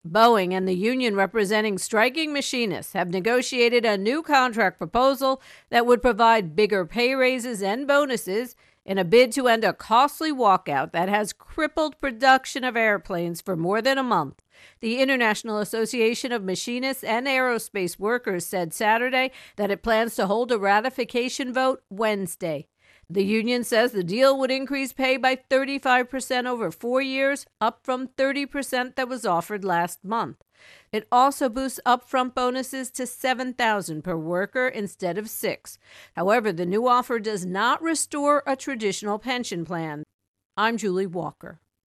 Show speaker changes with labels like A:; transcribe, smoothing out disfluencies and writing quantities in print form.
A: Boeing and the union representing striking machinists have negotiated a new contract proposal that would provide bigger pay raises and bonuses in a bid to end a costly walkout that has crippled production of airplanes for more than a month. The International Association of Machinists and Aerospace Workers said Saturday that it plans to hold a ratification vote Wednesday. The union says the deal would increase pay by 35% over 4 years, up from 30% that was offered last month. It also boosts upfront bonuses to $7,000 per worker instead of $6,000. However, the new offer does not restore a traditional pension plan. I'm Julie Walker.